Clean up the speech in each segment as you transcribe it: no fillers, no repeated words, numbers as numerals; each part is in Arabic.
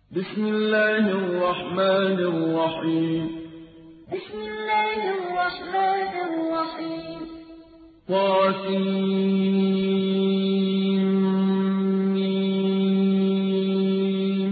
بسم الله الرحمن الرحيم بسم الله الرحمن الرحيم طاسيم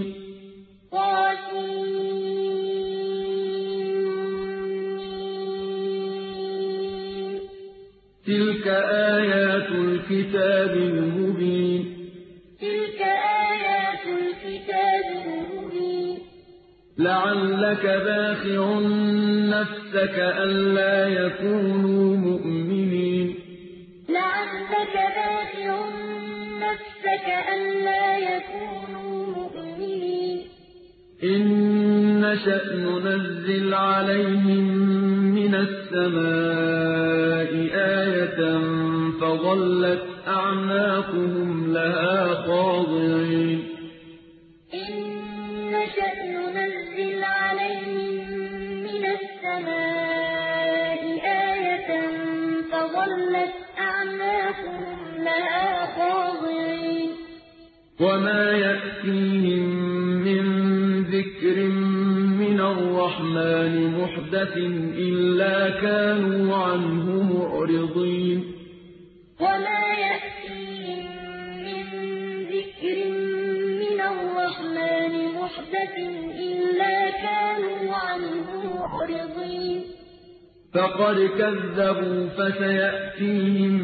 طاسيم تلك آيات الكتاب المبين تلك آيات الكتاب المبين لعلك باخع نفسك ألا يكونوا مؤمنين لعلك باخع نفسك ألا يكونوا مؤمنين إن نشأ ننزل عليهم من السماء آية فظلت أعناقهم لها خاضعين إن نشأ ننزل عليهم من السماء آية فظلت أعناقهم لها خاضعين وما يأتيهم من ذكر من الرحمن محدث إلا كانوا عنه معرضين وما يأتيهم من ذكر من الرحمن محدث إلا كانوا عنه معرضين فقد كذبوا فسيأتيهم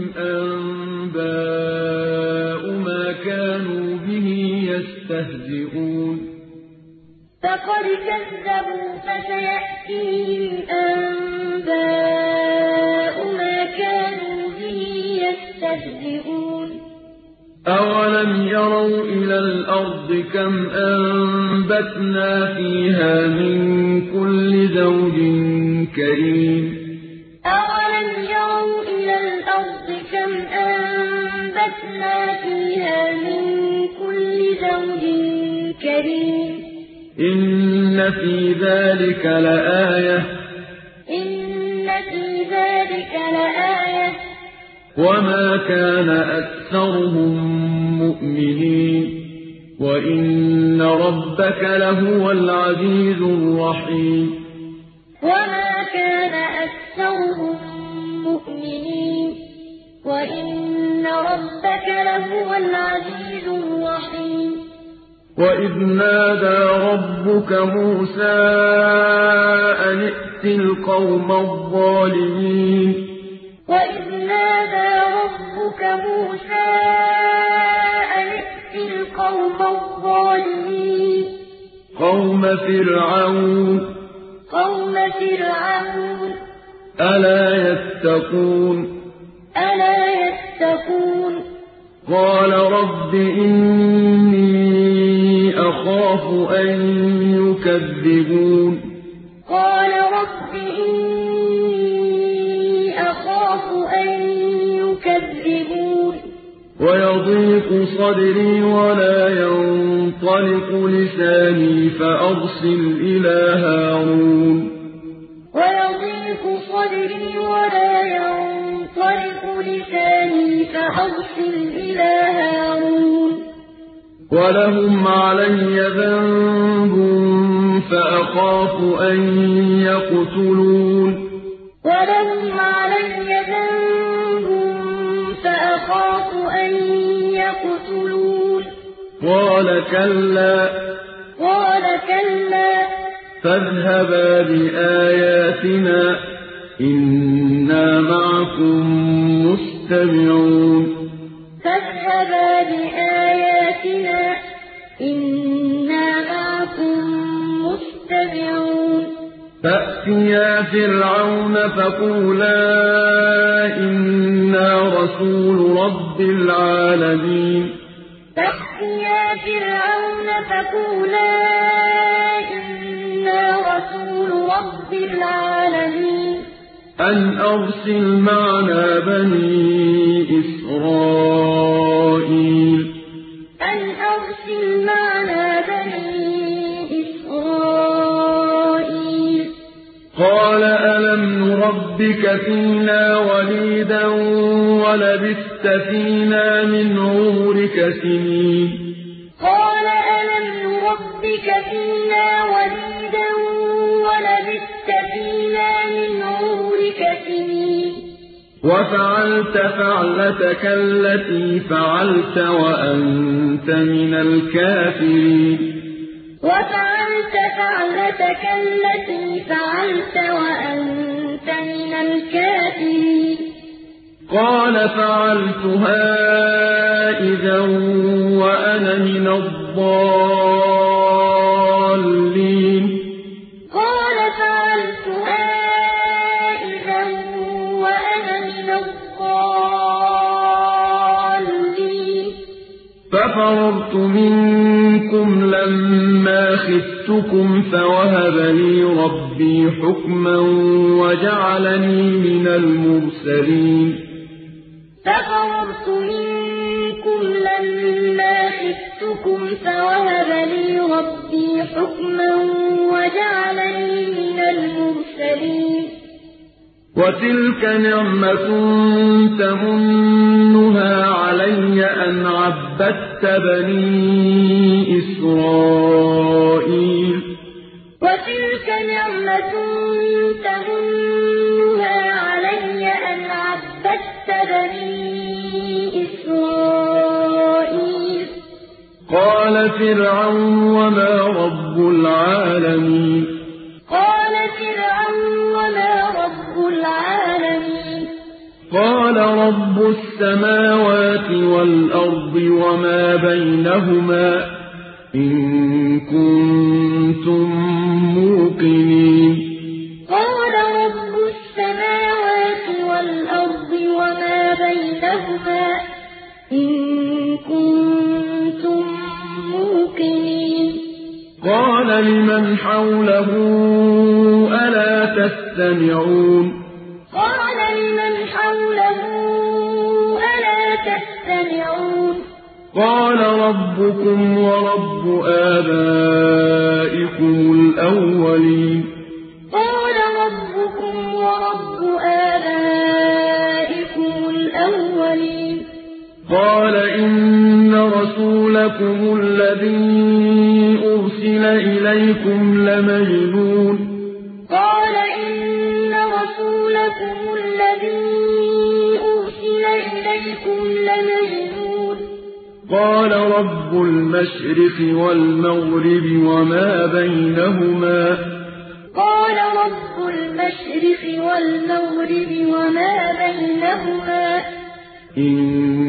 أنباء ما كانوا به يستهزئون فقد كذبوا فسيأتيهم أنباء ما كانوا به يستهزئون أولم يروا إلى الأرض كم أنبتنا فيها من كل زوج كريم أولم يروا إلى الأرض كم أنبتنا فيها من كل زوج كريم إن في ذلك لآية إن في ذلك لآية وما كان أكثرهم مؤمنين وإن ربك لهو العزيز الرحيم وما كان أكثرهم مؤمنين وإن ربك لهو العزيز الرحيم وإذ نادى ربك موسى أن ائت القوم الظالمين وإذ نادى ربك موسى أن ائت القوم الظالمين قوم فرعون ألا يتقون قال رب إني أخاف أن يكذبون قال رب إني أخاف أن يكذبون ويضيق صدري ولا ينطلق لساني فأرسل إلى هارون ويضيق صدري ولا ينطلق لساني فأرسل إلى هارون ولهم علي ذنب فأخاف أن يقتلون ولهم علي ذنب فأخاف أن يقتلون قال كلا فاذهبا بآياتنا إنا معكم مستمعون فاذهبا بآياتنا إنا معكم مستمعون فأتيا فرعون فقولا إنا رسول رب العالمين فأتيا فرعون فقولا إنا رسول رب العالمين أن أرسل معنا بني إسرائيل أن أرسل معنا بني إسرائيل قال ألم نربك فينا وليدا ولبثت فينا من عمرك سنين قال ألم نربك ربك فينا وليدا ولبثت فينا من عمرك سنين وفعلت فعلتك التي فعلت وأنت من الكافرين وفعلت فعلتك التي فعلت وأنت من الكافرين قال فعلتها إذا وأنا من الضالين قال فعلتها إذا وأنا من الضالين ففررت منكم لما خفتكم فوهب لي ربي حكما وجعلني من المرسلين ففررت منكم لما خفتكم فوهب لي ربي حكما وجعلني من المرسلين وتلك نعمة تمنها علي أن عبدت بني إسرائيل وتلك نعمة تمنها علي أن عبدت بني إسرائيل قال فرعون وما رب العالمين قال فرعون وما رب العالمين قال رب السماوات والأرض وما بينهما إن كنتم موقنين قال رب السماوات والأرض وما بينهما إن كنتم موقنين قال لمن حوله ألا تستمعون قال لمن حوله ألا تستمعون قال ربكم ورب آبائكم الأولين قال ربكم ورب آبائكم الأولين قال إن رسولكم الذي أرسل إليكم لمجنون قال إن رسولكم الذي أرسل إليكم لمجنون قال رب المشرق والمغرب وما بينهما قال رب المشرق والمغرب وما بينهما إن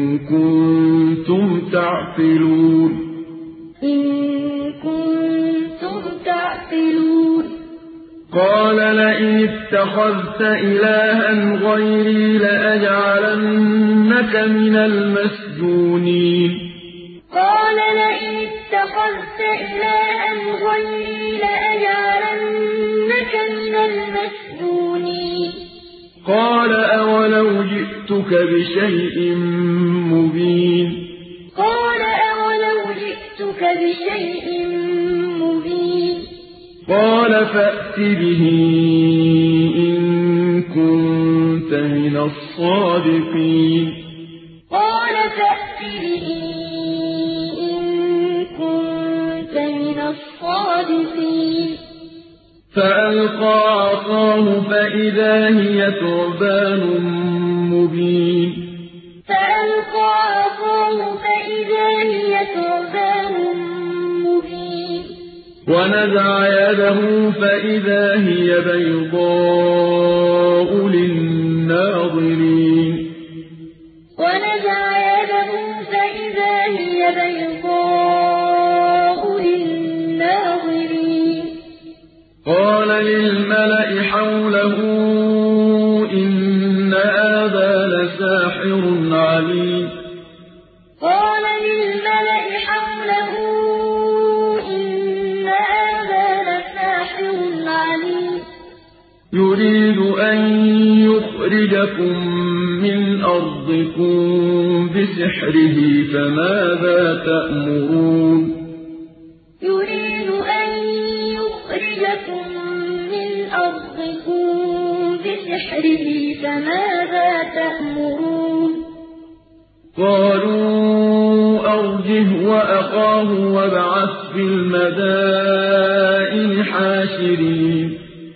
كنتم تعقلون إن كنتم تعقلون قال لئن اتخذت إلها غيري لأجعلنك من المسجونين قال لئن اتخذت إلها غيري لأجعلنك من المسجونين قال أولو جئتك بشيء مبين قال أولو جئتك بشيء مبين قال فأت به إن كنت من الصادقين قال فأت به إن كنت من الصادقين فألقى عصاه فإذا هي ثعبان مبين فألقى عصاه فإذا هي ثعبان مبين ونزع يده فإذا هي بيضاء للناظرين ونزع يده فإذا هي بيضاء للناظرين قال للملأ حوله إن هذا لساحر عليم قال للملأ حوله إن هذا لساحر عليم يريد أن يخرجكم من أرضكم بسحره فماذا تأمرون يريد أن يخرجكم من أرضكم بسحره فماذا تأمرون قالوا أرجه وأخاه وابعث في المدائن حاشرين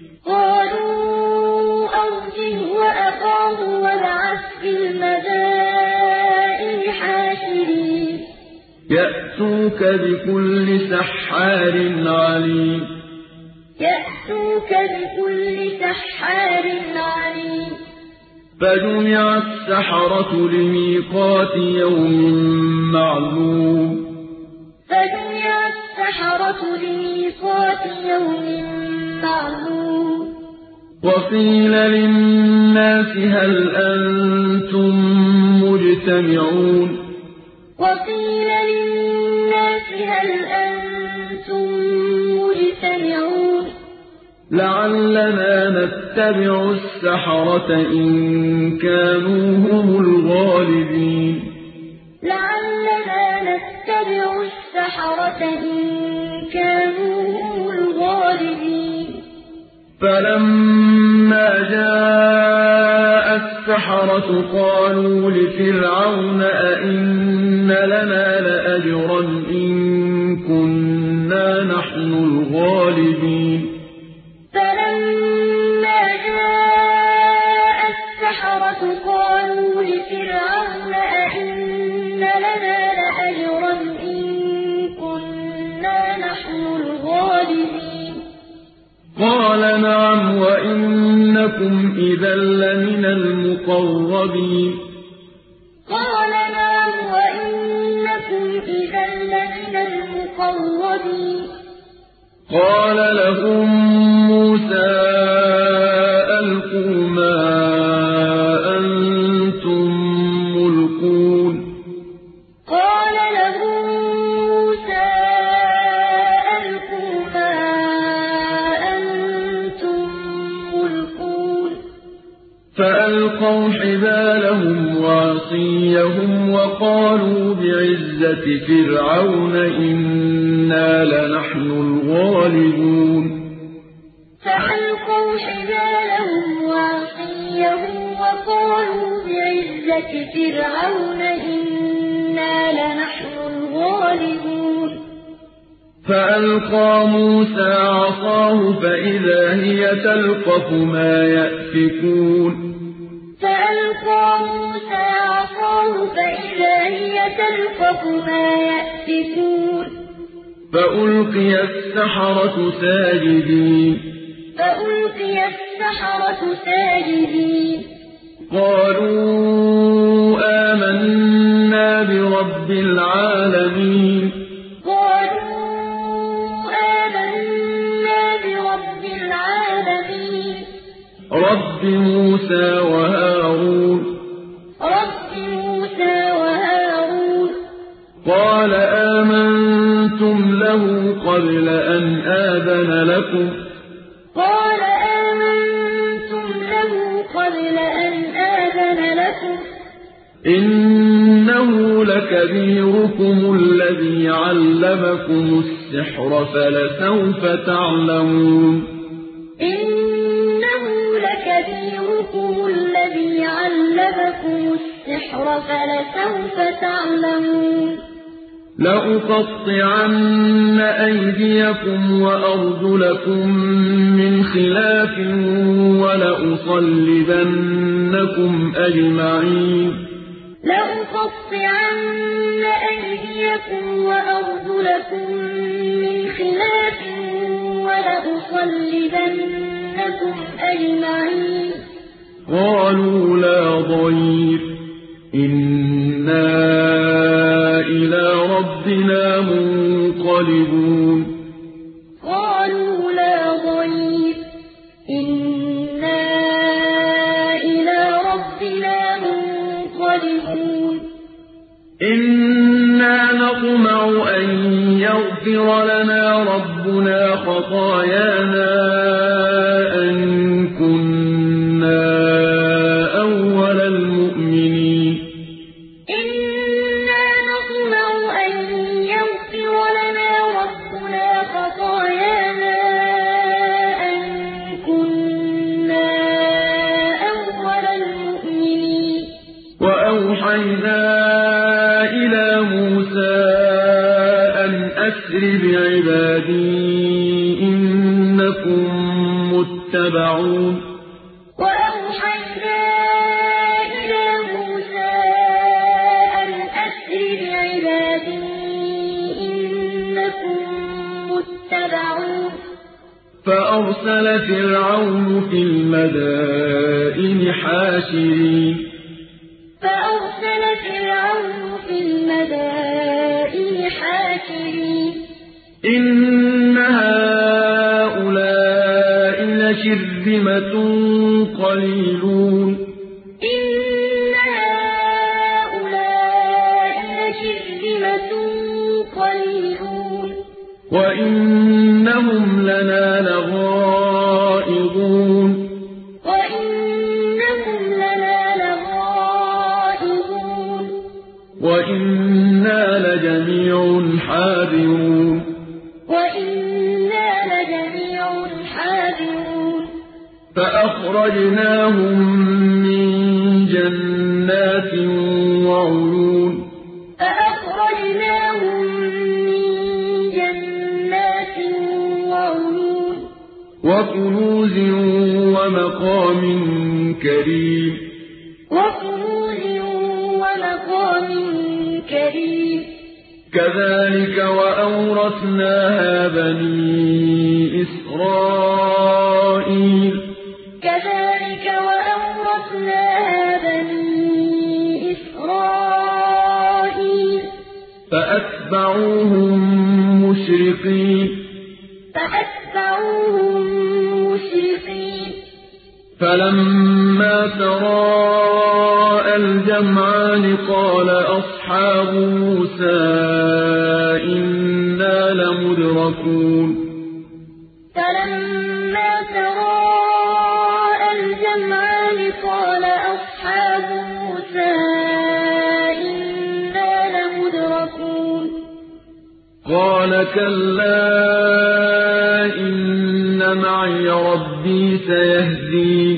قالوا أرجه وأخاه وابعث في المدائن حاشرين يأتوك بكل سحار عليم يأتوك بكل سحار عليم فجمع السحرة لميقات يوم معلوم فجمع السحرة لميقات يوم معلوم وقيل للناس هل أنتم مجتمعون وقيل للناس هل أنتم مجتمعون لعلنا نتبع السحرة إن كانوا هم الغالبين لعلنا نتبع السحرة إن كانوا هم الغالبين فلما جاء السحرة قالوا لفرعون أئن لنا لأجرا إن كنا نحن الغالبين فلما جاء السحرة قالوا لفرعون أئن لنا لأجرا إن كنا نحن الغالبين قال نعم وإنكم إذا لمن المقربين قال نعم وإنكم إذا لمن المقربين قال لهم موسى ألقوا ما أنتم ملقون قال لهم موسى ألقوا ما أنتم ملقون فألقوا حبالهم وعصيهم وقالوا بعزة فرعون إنا لنحن الغالبون فألقوا حبالهم وعصيهم وقالوا بعزة فرعون إنا لنحن الغالبون فألقى موسى عصاه فإذا هي تلقف ما يأفكون فألقى موسى عصاه فإذا هي تلقف ما يأفكون فألقي السحرة ساجدين فألقي السحرة ساجدين قالوا آمنا برب العالمين قالوا آمنا برب العالمين رب موسى وهارون رب موسى وهارون قال آمنتم له قبل أن آذن لكم قال آمنتم له قبل أن آذن لكم إنه لكبيركم الذي علمكم السحر فلسوف تعلمون إنه لكبيركم الذي علمكم السحر فلسوف تعلمون لأقطعن أيديكم وأرجلكم من خلاف ولأصلبنكم أجمعين لأقطعن أيديكم وأرجلكم من خلاف ولأصلبنكم أجمعين قالوا لا ضير إنا إلى ربنا منقلبون قالوا لا ضير إنا إلى ربنا منقلبون إنا نطمع أن يغفر لنا ربنا خطايانا أن كنا أول المؤمنين إنا نطمع أن يغفر لنا ربنا خطايانا أن كنا أول المؤمنين وأوحينا إلى موسى أن أسر بعبادي إنكم متبعون وأوحينا إلى موسى أن أسر بعبادي إنكم متبعون فأرسل فرعون في المدائن حاشرين إن هؤلاء لشرذمة قليلون وإنهم لنا لغائظون وإنا لجميع حاذرون فأخرجناهم من جنات وعيون وكنوز ومقام كريم كذلك وأورثناها بني إسرائيل فأتبعوهم مشرقين فلما تراءى الجمعان قال أصحاب موسى إنا لمدركون قال كلا إن معي ربي سيهدين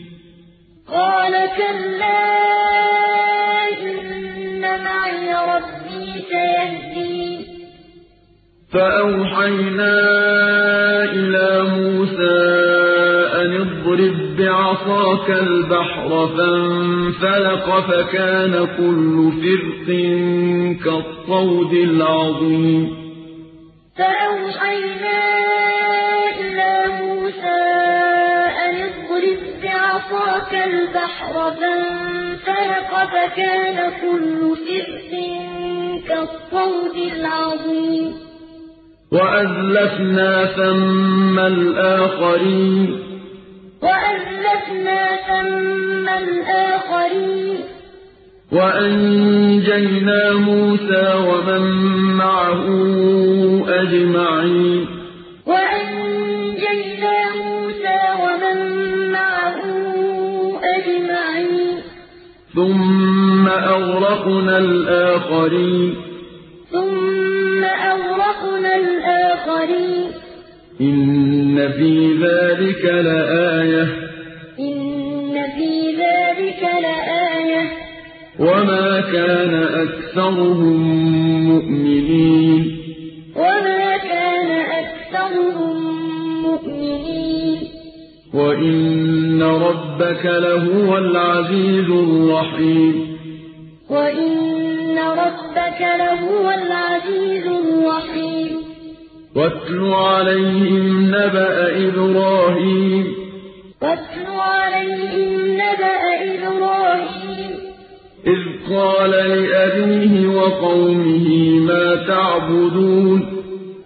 فأوحينا إلى موسى أن اضرب بعصاك البحر فانفلق فكان كل فرق كالطود العظيم فأوحينا إلى موسى أن اضرب بعصاك البحر فانفلق فكان كل فرق كالطود العظيم وأزلفنا ثم الآخرين وأنجينا موسى ومن معه أجمعين ثم أغرقنا الآخرين إن في ذلك لآية وما كان أكثرهم مؤمنين وإن ربك لهو العزيز الرحيم واتل عليهم نبأ إبراهيم إذ قال لأبيه وقومه ما تعبدون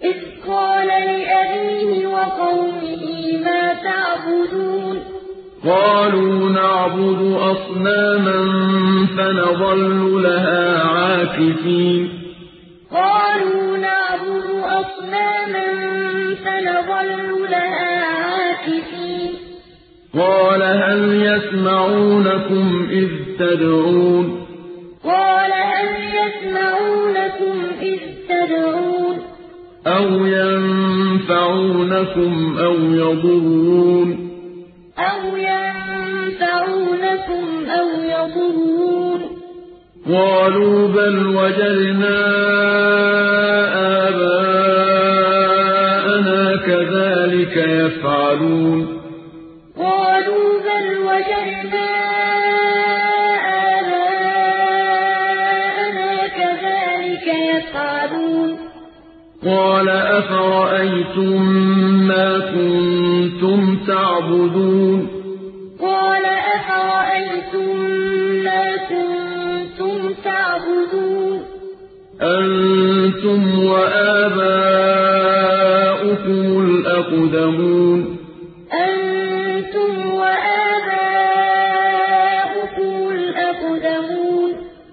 قالوا نعبد أصناما فنظل لها عاكفين قال هل يسمعونكم إذ تدعون أو ينفعونكم أو يضرون قالوا بل وجدنا آباءنا كذلك يفعلون قالوا بل وجدنا آباءنا كذلك يفعلون قال أفرأيتم ما كنتم تعبدون قال أفرأيتم ما كنتم تعبدون أنتم وآباؤكم الأقدمون أنتم وآباؤكم الأقدمون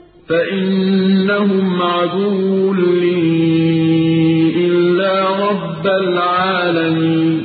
فإنهم عدو لي إلا رب العالمين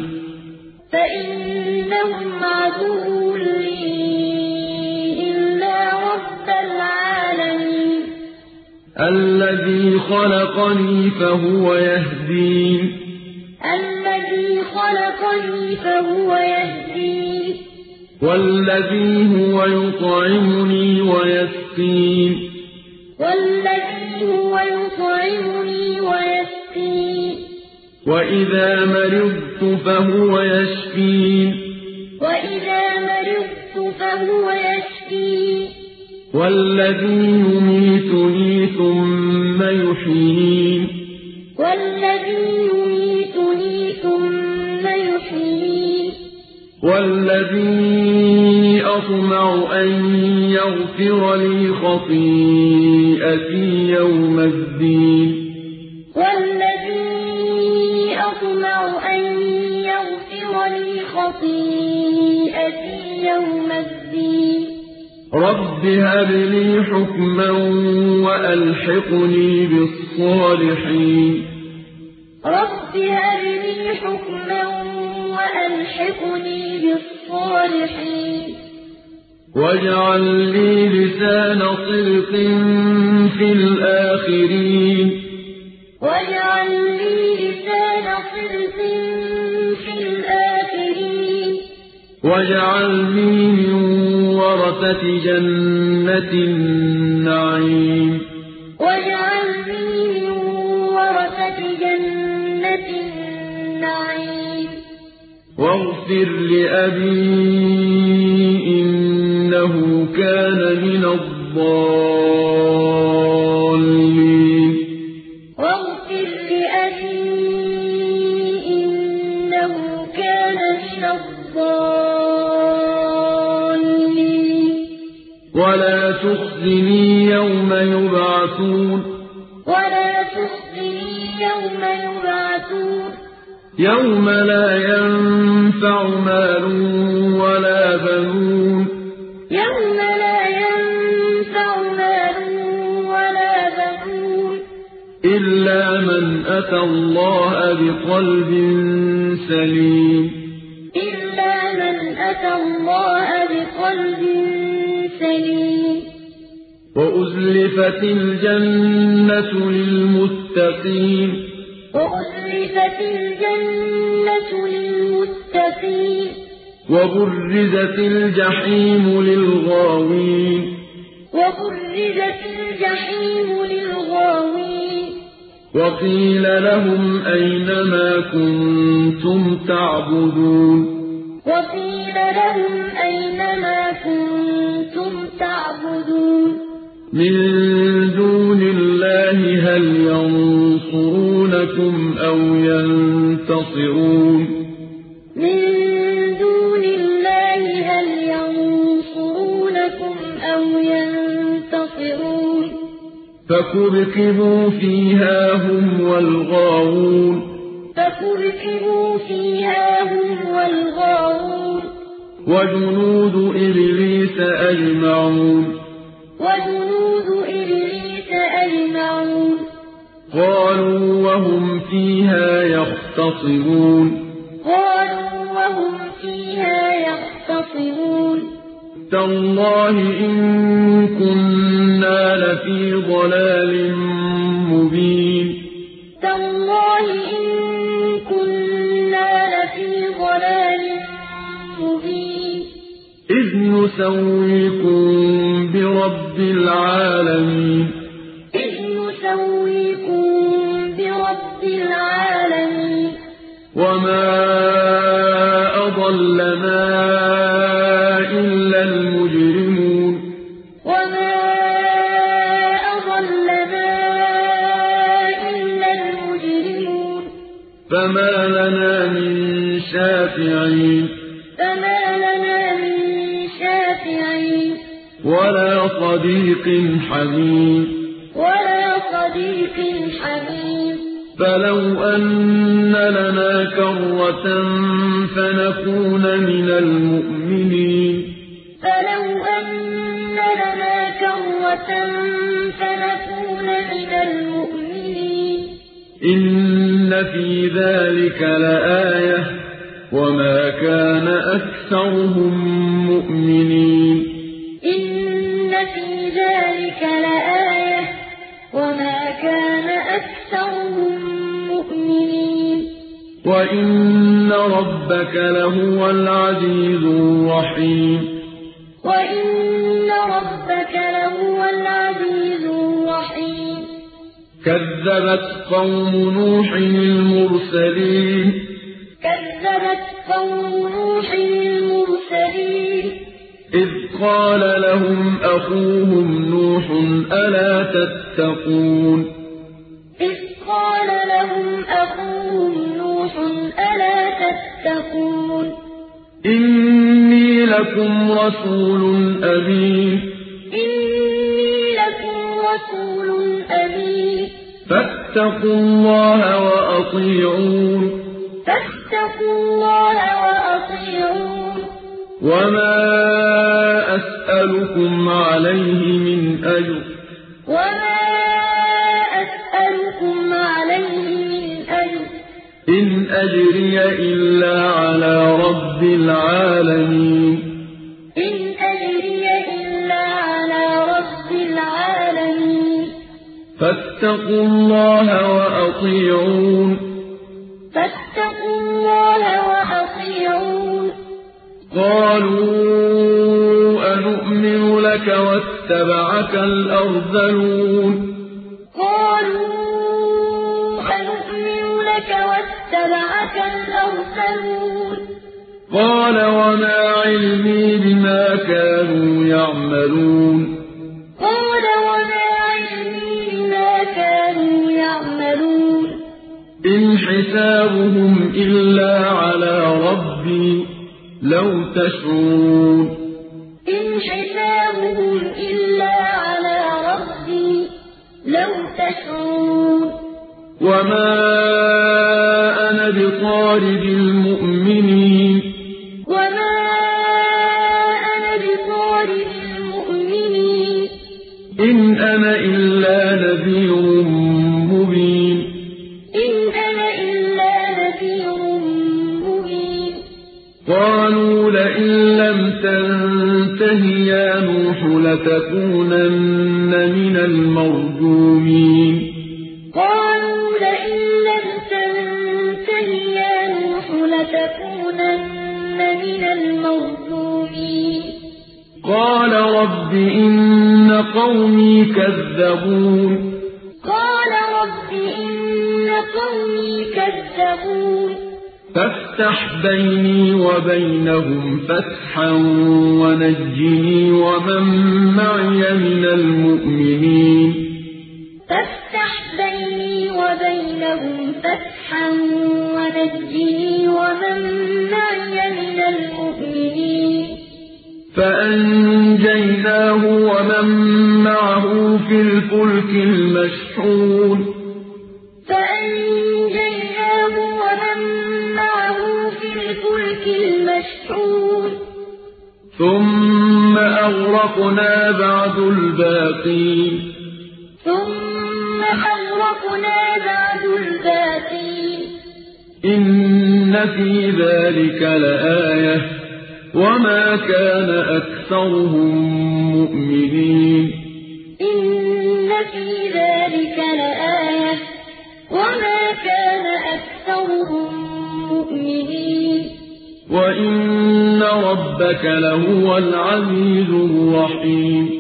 فإنهم عدو لي إلا رب العالمين الذي خلقني فهو يهدين الذي خلقني فهو يهدين والذي هو يطعمني ويسقين والذي هو يطعمني ويسقين وإذا مرضت فهو يشفين وإذا مرضت فهو يشفين والذي يميتني ثم يحيين والذي يميتني ثم يحيين والذي أطمع أن يغفر لي خطيئتي يوم الدين والذي أطمع أن يغفر لي خطيئتي يوم الدين رب هب لي حكما وألحقني بالصالحين رب هب لي حكما وألحقني بالصالحين واجعل لي لسان صدق في الآخرين واجعل لي لسان صدق في الآخرين واجعلني من ورثة جنة النعيم واجعلني من ورثة جنة النعيم واغفر لأبي إنه كان من الضالين واغفر لأبي إنه كان من الضالين ولا تخزني يوم يبعثون ولا تخزني يوم يبعثون يوم لا ينفع مال ولا بنون يوم لا ينفع مال ولا بنون إلا من أتى الله بقلب سليم إلا من أتى الله بقلب سليم وأزلفت الجنة للمتقين وأزلفت الجنة للمتقين وبرزت الجحيم للغاوين وبرزت الجحيم للغاوين وقيل لهم أين ما كنتم تعبدون وقيل لهم أين ما كنتم تعبدون من دون الله هل ينصرونكم أو ينتصرون من دون الله هل ينصرونكم أو ينتصرون فكبكبوا فيها هم والغاوون فكبكبوا فيها هم والغاوون وجنود إبليس أجمعون وجنود إبليس أجمعون قالوا وهم فيها يختصمون قالوا وهم فيها يختصمون تالله إن كنا لفي ضلال مبين تالله إن كنا لفي ضلال مبين إذ نسويكم برب العالمين إذ نسويكم برب العالمين وما وما أضلنا إلا المجرمون وما أضلنا إلا المجرمون فما لنا من شافعين فما لنا من شافعين ولا صديق حميم ولا صديق حميم فلو أن لنا كرة فنكون من المؤمنين فلو أن لنا كرة فنكون من المؤمنين إن في ذلك لآية وما كان أكثرهم مؤمنين إن في ذلك لآية وما كان أكثرهم مؤمنين وإن ربك لهو العزيز الرحيم وإن ربك لهو العزيز الرحيم كذبت قوم نوح المرسلين كذبت قوم نوح المرسلين إذ قال لهم أخوهم نوح ألا تتقون إذ قال لهم أخوهم نوح ألا تتقون إني لكم رسول أمين إني لكم رسول أمين فاتقوا الله وأطيعون فاتقوا الله وأطيعون وما أسألكم عليه من أجر وما أسألكم عليه من أجر إن أجري إلا على رب العالمين إن أجري إلا على رب العالمين فاتقوا الله وأطيعون فاتقوا الله وأطيعون قالوا أنؤمن لك واتبعك الأرذلون قالوا أنؤمن لك واتبعك الأرذلون قال وما علمي بما كانوا يعملون قال وما علمي بما كانوا يعملون إن حسابهم إلا على ربي لو تشعرون إن حسابهم إلا على ربي لو تشعرون وما أنا بطارد المؤمنين وما أنا بطارد المؤمنين إن أنا إلا نذير مبين إن أنا إلا نذير مبين قالوا لئن لم تنته يا نوح لتكونن من المرجومين قالوا لئن لم تنته يا نوح لتكونن من المرجومين قال رب إن قومي كذبون قال رب إن قومي كذبون فافتح بيني وبينهم فتحا ونجني ومن معي من المؤمنين فافتح بيني وبينهم فتحا ونجني ومن معي من المؤمنين فأنجيناه ومن معه في الفلك المشحون فأنجيناه ومن معه في الفلك المشحون ثم أغرقنا بعد الباقين ثم أغرقنا بعد الباقين إن في ذلك لآية وما كان أكثرهم مؤمنين إن في ذلك لآية وما كان أكثرهم مؤمنين وإن ربك لهو العزيز الرحيم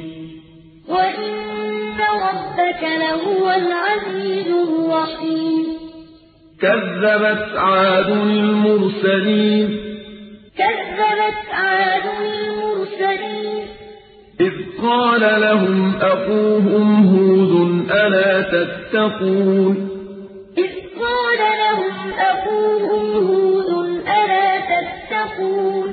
وإن ربك لهو العزيز الرحيم كذبت عاد المرسلين كذبت عاد المرسلين إذ قال لهم أخوهم هود ألا تتقون إذ قال لهم أخوهم هود ألا تتقون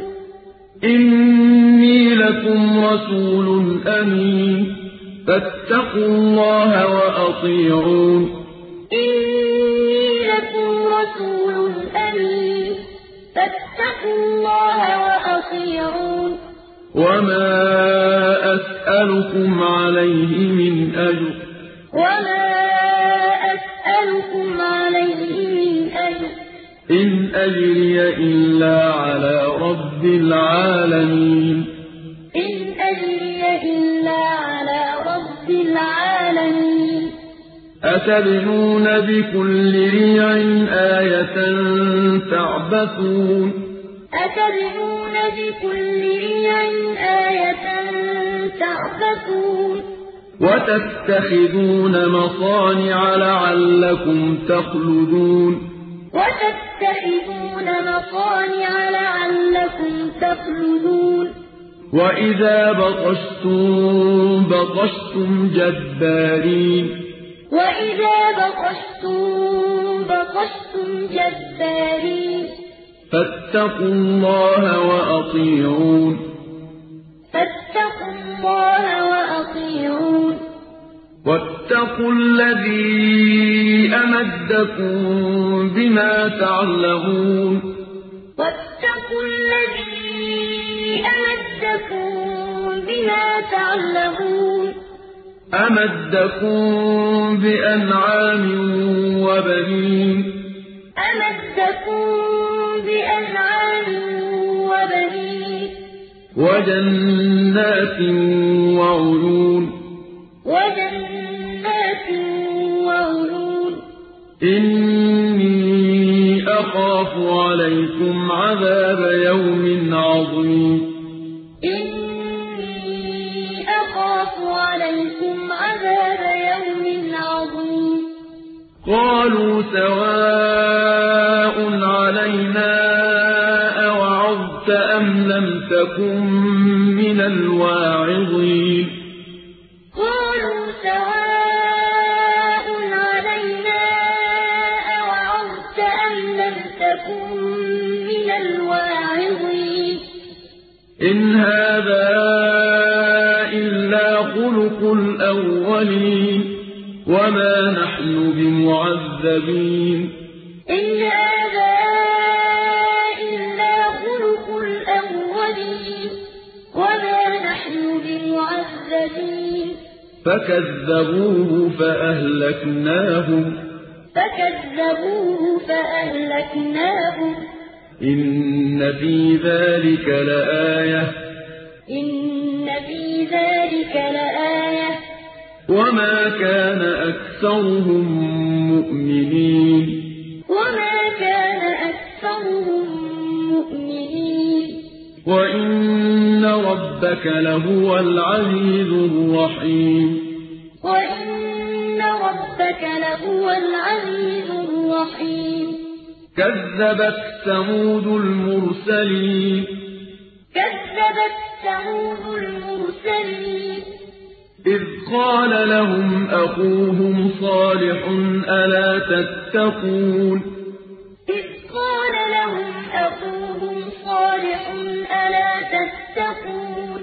إني لكم رسول أمين فاتقوا الله وأطيعون إني لكم رسول أمين فاتقوا الله وأطيعون وما أسألكم عليه من أجر وما أسألكم عليه من أجر إن أجري إلا على رب العالمين إن أجري إلا على رب العالمين أتبنون بكل ريع آية تعبثون أتبنون بكل ريع آية تعبثون وتتخذون مصانع لعلكم تخلدون وتتخذون مصانع لعلكم تخلدون وإذا بطشتم بطشتم جبارين وإذا بطشتم جبارين فاتقوا الله وأطيعون فاتقوا الله وأطيعون واتقوا الذي أمدكم بما تعلمون واتقوا الذي أمدكم بما تعلمون أمدكم بأنعام وبنين أمدكم بأنعام وبنين وجنات وعيون وجنات وعيون إني أخاف عليكم عذاب يوم عظيم إني أخاف عليكم عذاب يوم عظيم قالوا سواء علينا أوعظت أم لم تكن من الواعظين قالوا سواء علينا أوعظت أم لم تكن من الواعظين إن هذا إلا خلق الأولين وما نحن بمعذبين إن هذا إلا خلق الأولين وما نحن بمعذبين فكذبوه فأهلكناهم إن في ذلك لآية إن في ذلك لآية وما كان أكثرهم مؤمنين وما كان أكثرهم مؤمنين وإن ربك لهو العزيز الرحيم وإن ربك لهو العزيز الرحيم كذبت ثمود المرسلين كذبت ثمود المرسلين إذ قال لهم أخوهم صالح ألا تتقون إذ قال لهم أخوهم صالح ألا تتقون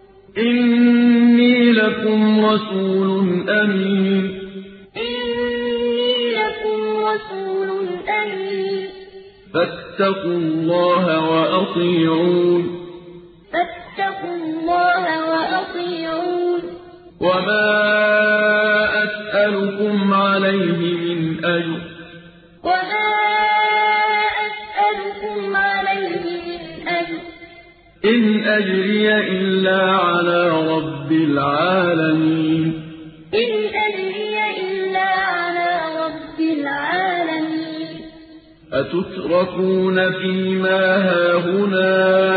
إني لكم رسول أمين إني لكم رسول أمين فاتقوا الله وأطيعون فاتقوا الله وأطيعون وما أسألكم عليه من أجر وما أسألكم عليه من أجر إن أجري إلا على رب العالمين إن أجري إلا على رب العالمين أتتركون فيما هاهنا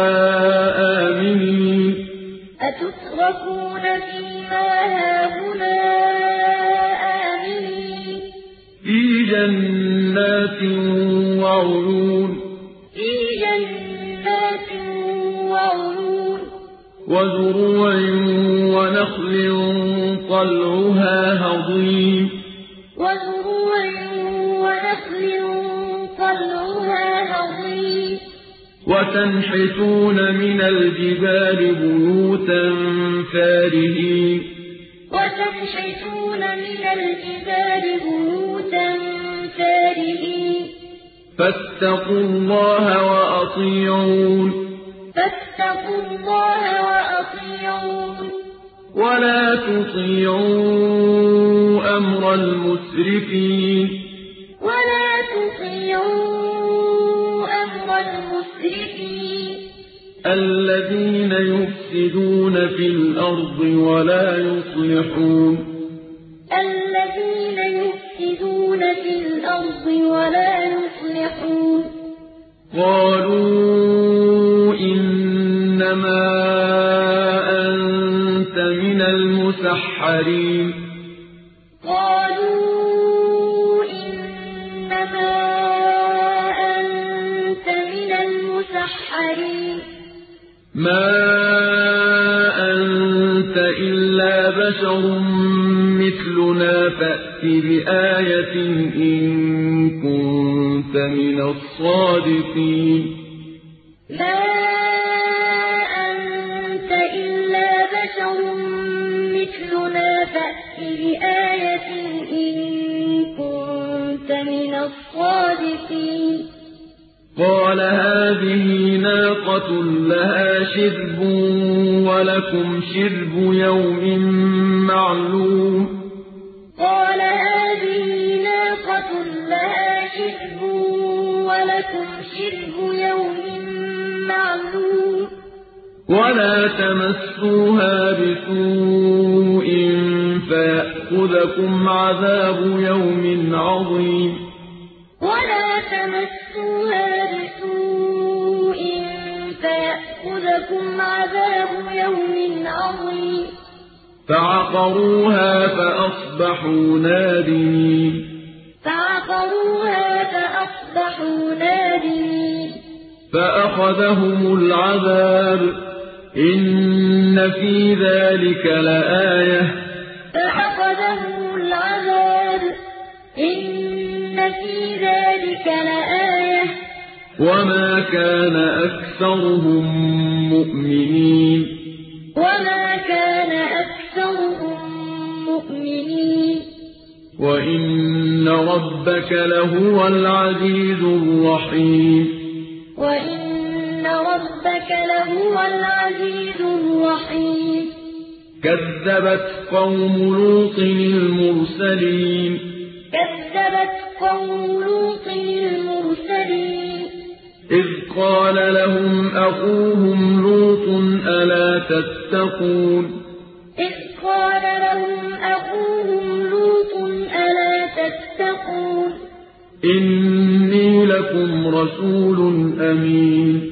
آمنين أتتركون فيما هاهنا آمنين في جنات وعيون في جنات وعيون وزروع ونخل طلعها هضيم وزروع ونخل طلعها هضيم وتنحتون من الجبال بيوتا فارهين وتنحتون من الجبال بيوتا فارهين فاتقوا الله وأطيعون فاتقوا الله وأطيعون ولا تطيعوا أمر المسرفين ولا تطيعوا أمر المسرفين الذين يفسدون في الأرض ولا يصلحون الذين يفسدون في الأرض ولا يصلحون قالوا إنما أنت من المسحرين قالوا إنما أنت من المسحرين ما أنت إلا بشر مثلنا فأت بآية إن كنت من الصادقين ما أنت إلا بشر مثلنا فأت بآية إن كنت من الصادقين قال هذه ناقة لها شرب ولكم شرب يوم معلوم قال هذه ناقة لها شرب ولكم شرب يوم معلوم ولا تمسوها بسوء فيأخذكم عذاب يوم عظيم ولا تمسوها بسوء فيأخذكم عذاب يوم عظيم فعقروها فأصبحوا نادمين فعقروها فأصبحوا نادمين فأخذهم العذاب إن في ذلك لآية فأخذهم العذاب إن في ذلك لآية وما كان أكثرهم مؤمنين وما كان أكثرهم مؤمنين وإن ربك لهو العزيز الرحيم وإن ربك لهو العزيز الرحيم كذبت قوم لوط المرسلين كذبت قوم لوط المرسلين إذ قال لهم أخوهم لوط ألا تتقون إذ قال لهم أخوهم لوط ألا تتقون إني لكم رسول أمين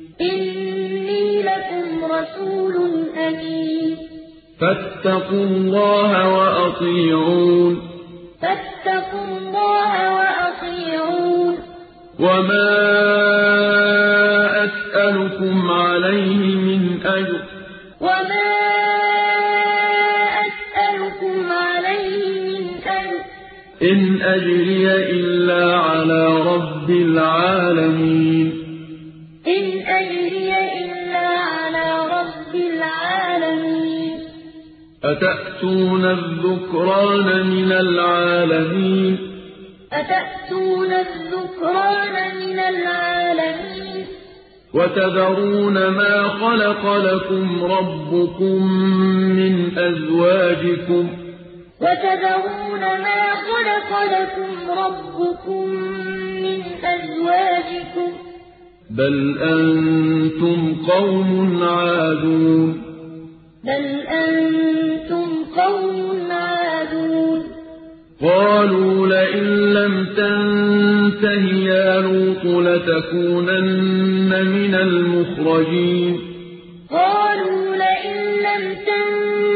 إني لكم رسول أمين فاتقوا الله وأطيعون فاتقوا الله وأطيعون وما أسألكم عليه من أجر وما أسألكم عليه من أجر إن أجري إلا على رب العالمين إن أجري إلا على رب العالمين أتأتون الذكران من العالمين أتأتون الذكران من العالمين وتذرون ما خلق لكم ربكم من أزواجكم وتذرون ما خلق لكم ربكم من أزواجكم بل أنتم قوم عادون بل أنتم قوم عادون قالوا لئن لم تنته يا لوط لتكونن من المخرجين قالوا لئن لم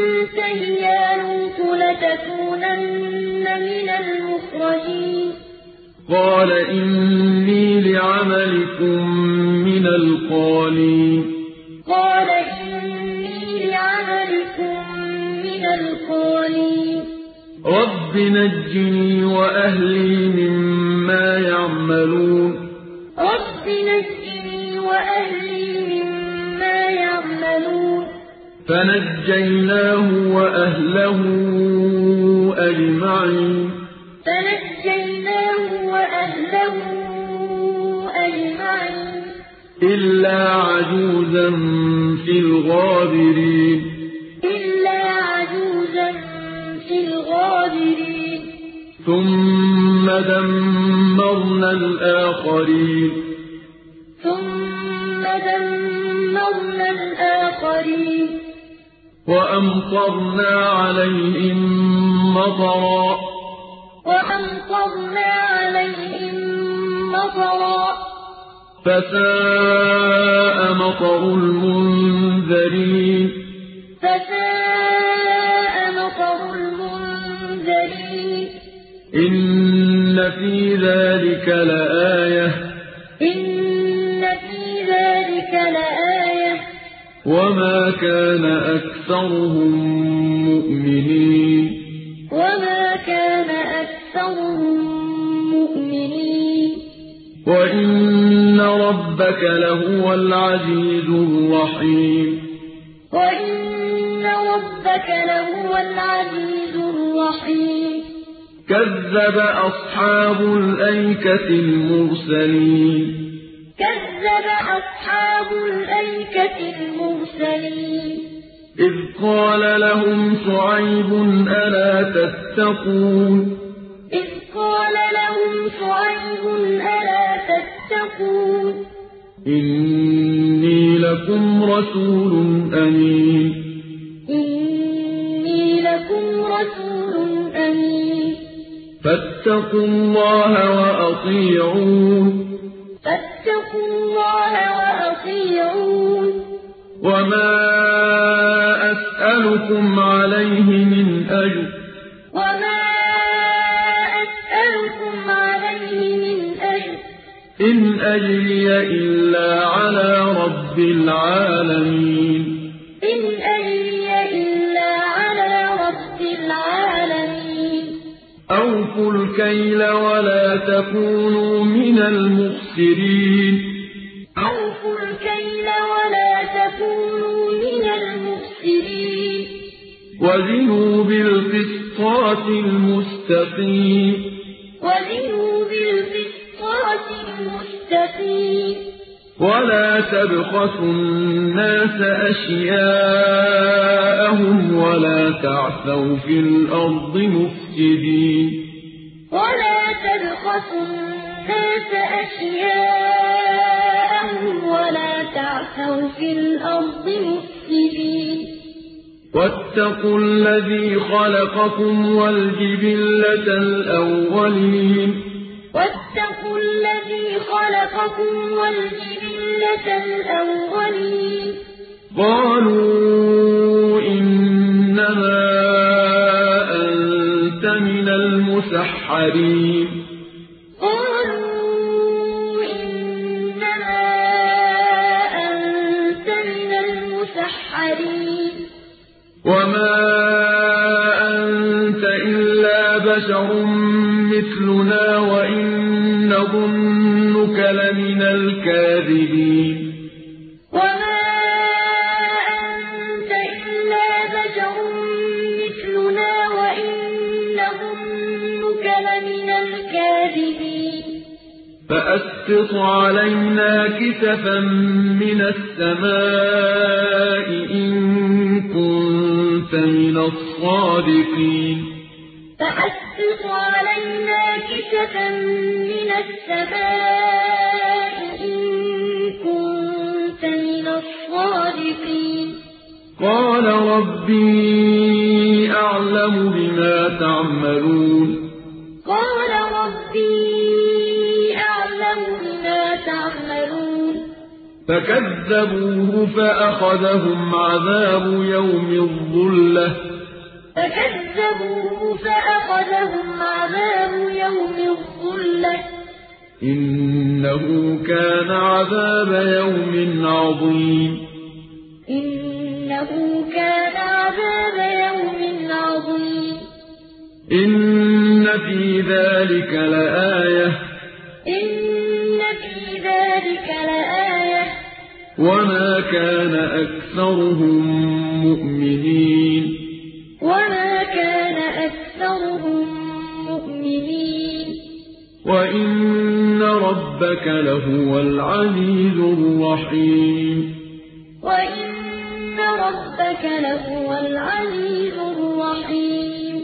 تنته يا لوط لتكونن من المخرجين قال إني لعملكم من القالين قال إني لعملكم من القالين رب نجني وأهلي مما يعملون رب نجني وأهلي مما يعملون فنجيناه وأهله أجمعين فنجيناه وأهله أجمعين إلا عجوزا في الغابرين إلا عجوزا في الغابرين ثم دمرنا الآخرين ثم دمرنا الآخرين وأمطرنا عليهم مطرا وأمطرنا عليهم مطرا فساء مطر المنذرين فساء مطر المنذرين إن في ذلك لآية إن في ذلك لآية وما كان أكثرهم مؤمنين وما كان أكثرهم مؤمنين وإن ربك لهو العزيز الرحيم وإن ربك لهو العزيز الرحيم كذب أصحاب الأيكة المرسلين كذب أصحاب الأيكة المرسلين إذ قال لهم شعيب ألا تتقون إذ قال لهم شعيب ألا تتقون إني لكم رسول أمين إني لكم رسول أمين فاتقوا الله وأطيعون فاتقوا الله وأطيعون وما أسألكم عليه من أجر وما أسألكم عليه من أجر إن أجري إلا على رب العالمين إن أجري إلا على رب العالمين أوفوا الكيل ولا تكونوا من المخسرين أوفوا الكيل ولا تكونوا من المخسرين وزنوا بالقسطاس المستقيم وزنوا بالقسطاس المستقيم ولا تبخسوا الناس أشياءهم ولا تعثوا في الأرض مفسدين ولا تبخسوا الناس أشياءهم ولا تعثوا في الأرض مفسدين واتقوا الذي خلقكم والجبلة الأولين واتقوا الذي خلقكم والجبلة الأولين قالوا إنما أنت من المسحرين قالوا إنما أنت من المسحرين وما أنت إلا بشر مثلنا وإن نظنك لمن الكاذبين وما أنت إلا بشر مثلنا وإن نظنك لمن الكاذبين فأسقط علينا كسفا من السماء إن كنت من الصادقين فأسقط علينا كسفا من السماء إن كنت من الصادقين قال ربي أعلم بما تعملون قال ربي أعلم بما تعملون فكذبوه فأخذهم عذاب يوم الظلة فكذبوه فأخذهم عذاب يوم الظلة إنه كان عذاب يوم عظيم إنه كان عذاب يوم عظيم إن في ذلك لآية إن في ذلك لآية وما كان أكثرهم مؤمنين وما كان أكثرهم مؤمنين وإن ربك لهو العزيز الرحيم وإن ربك لهو العزيز الرحيم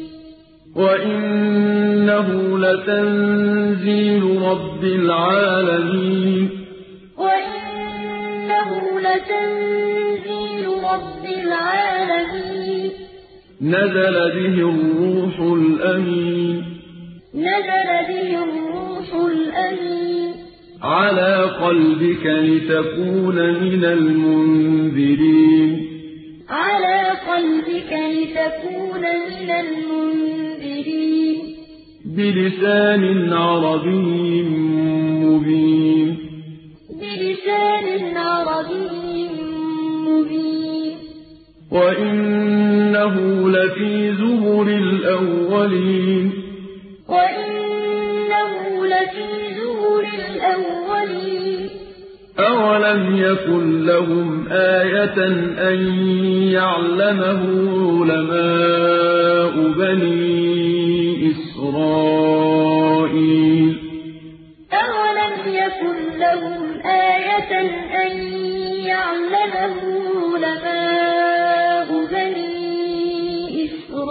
وإنه لتنزيل رب العالمين وإنه لتنزيل رب العالمين نزل به الروح الأمين نزل به الروح الأمين على قلبك لتكون من المنذرين على قلبك لتكون من المنذرين بلسان عربي مبين بلسان عربي مبين وإنه لفي زبر الأولين وإنه لفي زبر الأولين أولم يكن لهم آية أن يعلمه علماء بني إسرائيل أولم يكن لهم آية أن يعلمه علماء بني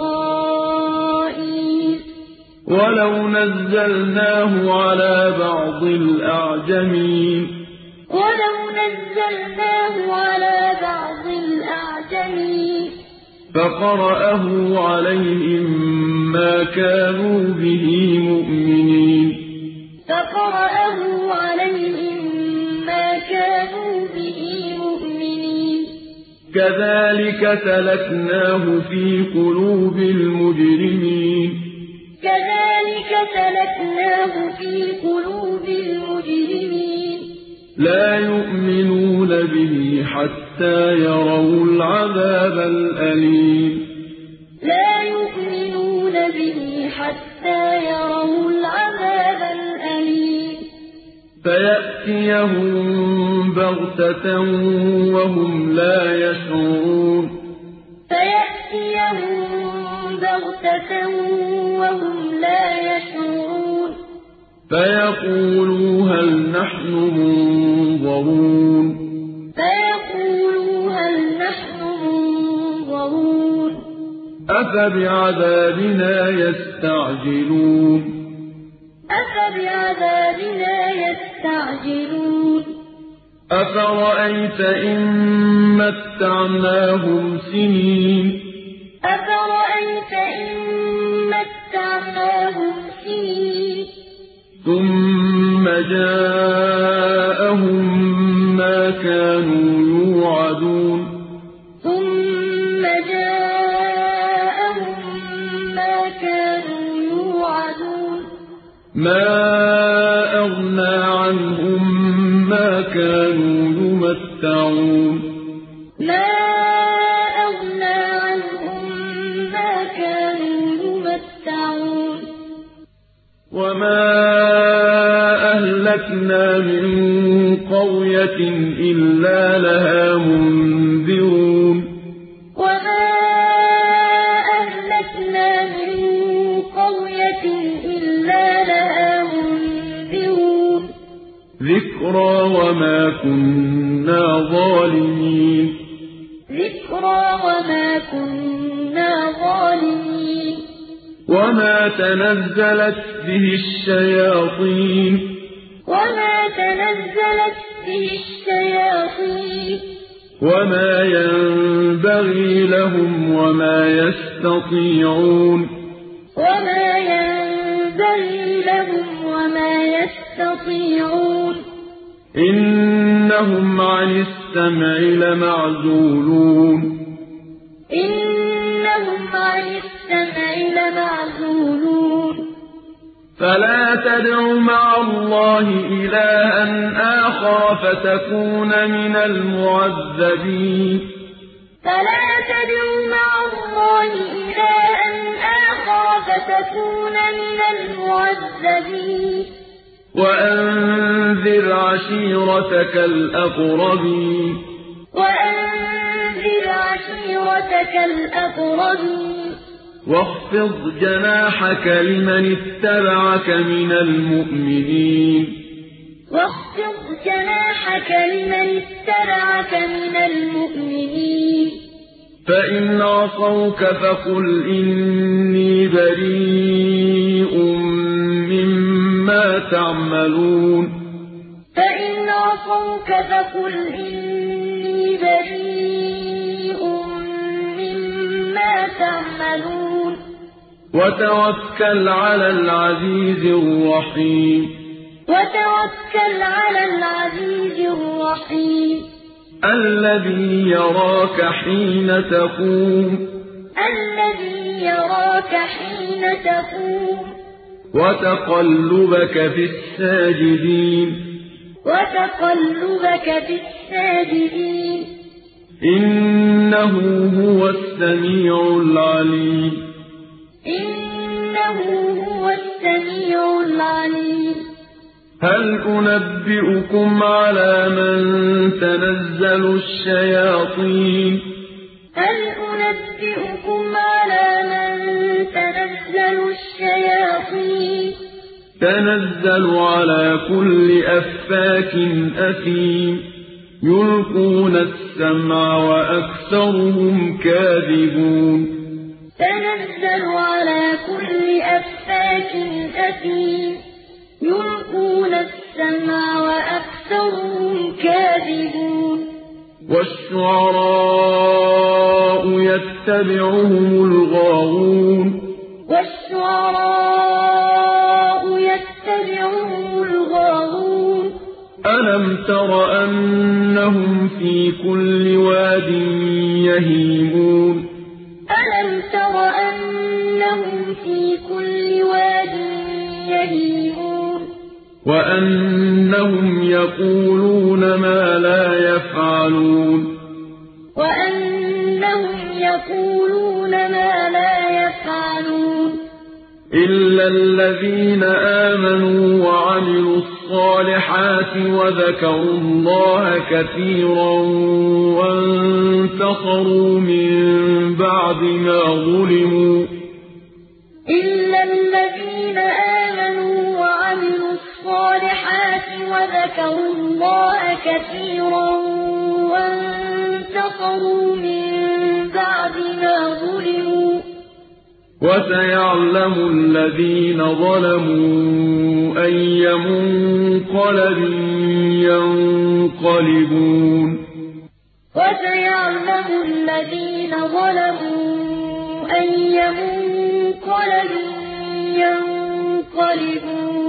إسرائيل ولو نزلناه على بعض الأعجمين ولو نزلناه على بعض الأعجمين فقرأه عليهم ما كانوا به مؤمنين فقرأه عليهم ما كانوا به مؤمنين كذلك سلكناه في قلوب المجرمين كذلك سلكناه في قلوب المجرمين لا يؤمنون به حتى يروا العذاب الأليم لا يؤمنون به حتى يروا العذاب الأليم فيأتيهم بغتة وهم لا يشعرون فيأتيهم بغتة وهم لا يشعرون فيقولوا هل نحن منظرون فيقولوا هل نحن منظرون أفبعذابنا يستعجلون أفبعذابنا يستعجلون أفرأيت إن متعناهم سنين أفرأيت إن متعناهم سنين ثم جاءهم ما كانوا يوعدون ثم جاءهم ما كانوا يوعدون ما أغنى عنهم ما كانوا يمتعون ما أغنى عنهم ما كانوا يمتعون وما أهلكنا من قرية إلا لها منذرون وما أهلكنا من قرية إلا لها منذرون ذكرى وما كنا ظالمين ذكرى وما كنا ظالمين وما تنزلت به الشياطين وما تنزلت به الشياطين وما ينبغي لهم وما يستطيعون وما ينبغي لهم وما يستطيعون إنهم عن السمع لمعزولون إنهم عن السمع لمعزولون فلا تدع مع الله إلها آخر فتكون من المعذبين فلا تدع مع الله إلها آخر فتكون من المعذبين وأنذر عشيرتك الأقربين وأنذر عشيرتك الأقربين واخفض جناحك لمن اتبعك من المؤمنين واخفض جناحك لمن اتبعك من المؤمنين فإن عصوك فقل إني بريء مما تعملون فإن عصوك فقل إني بريء مما تعملون وتوكل على العزيز الرحيم وتوكل على العزيز الرحيم الذي يراك حين تقوم الذي يراك حين تقوم وتقلبك في الساجدين وتقلبك في الساجدين إنه هو السميع العليم إنه هو السميع العليم هل أنبئكم على من تنزل الشياطين هل أنبئكم على من تنزل الشياطين تنزل على كل أفاك أثيم يلقون السمع وأكثرهم كاذبون تنزل على كل أفاك أثيم يلقون السمع وأكثرهم كاذبون والشعراء يتبعهم الغاوون والشعراء يتبعهم الغاوون ألم تر أنهم في كل واد يهيمون ألم تر أنهم في كل واد يهيمون وأنهم يقولون ما لا يفعلون وأنهم يقولون ما لا يفعلون إلا الذين آمنوا وعملوا الصالحات وذكروا الله كثيرا وانتصروا من بعد ما ظلموا إلا الذين آمنوا وعملوا الصالحات وذكروا الله كثيرا وانتصروا من بعد ما ظلموا وسيعلم الذين ظلموا أي منقلب ينقلبون وسيعلم الذين ظلموا أي منقلب ينقلبون